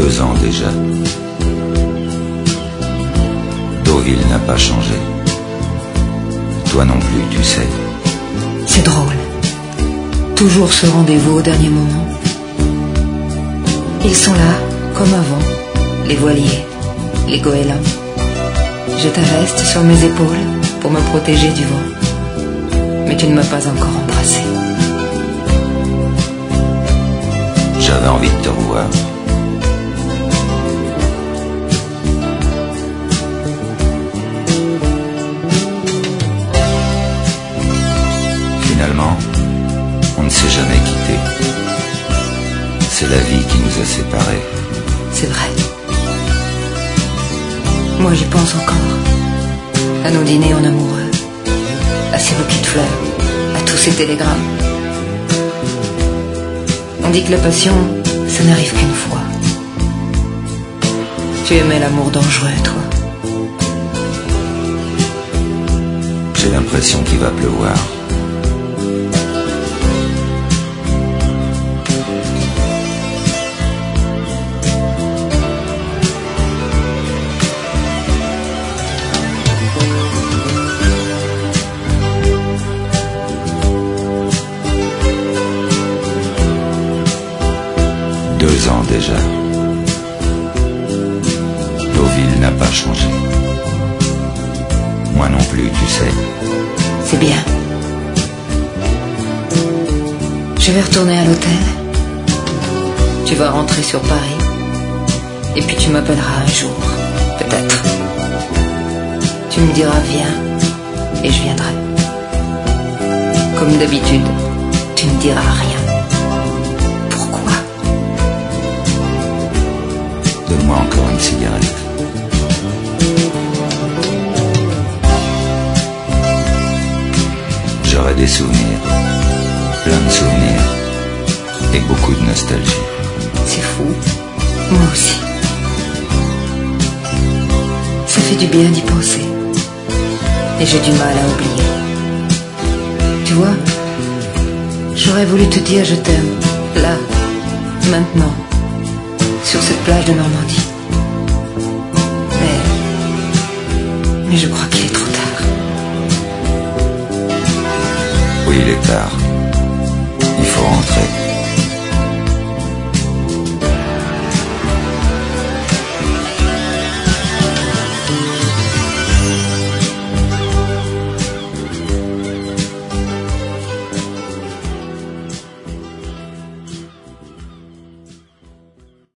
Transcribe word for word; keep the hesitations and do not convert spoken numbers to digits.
Deux ans déjà. Deauville n'a pas changé. Toi non plus, tu sais. C'est drôle. Toujours ce rendez-vous au dernier moment. Ils sont là, comme avant, les voiliers, les goélands. Je t'arreste sur mes épaules pour me protéger du vent. Mais tu ne m'as pas encore embrassé. J'avais envie de te revoir. Finalement, on ne s'est jamais quitté. C'est la vie qui nous a séparés. C'est vrai. Moi j'y pense encore. À nos dîners en amoureux. À ces bouquets de fleurs. À tous ces télégrammes. On dit que la passion, ça n'arrive qu'une fois. Tu aimais l'amour dangereux, toi. J'ai l'impression qu'il va pleuvoir. Deux ans déjà. Deauville n'a pas changé. Moi non plus, tu sais. C'est bien. Je vais retourner à l'hôtel. Tu vas rentrer sur Paris. Et puis tu m'appelleras un jour, peut-être. Tu me diras viens, et je viendrai. Comme d'habitude, tu ne diras rien. Pourquoi? Donne-moi encore une cigarette. J'aurai des souvenirs, plein de souvenirs, et beaucoup de nostalgie. C'est fou. Moi aussi. Ça fait du bien d'y penser. Et j'ai du mal à oublier. Tu vois, j'aurais voulu te dire je t'aime, là, maintenant, sur cette plage de Normandie. Mais, mais je crois qu'il est trop tard. Oui, il est tard. Il faut rentrer.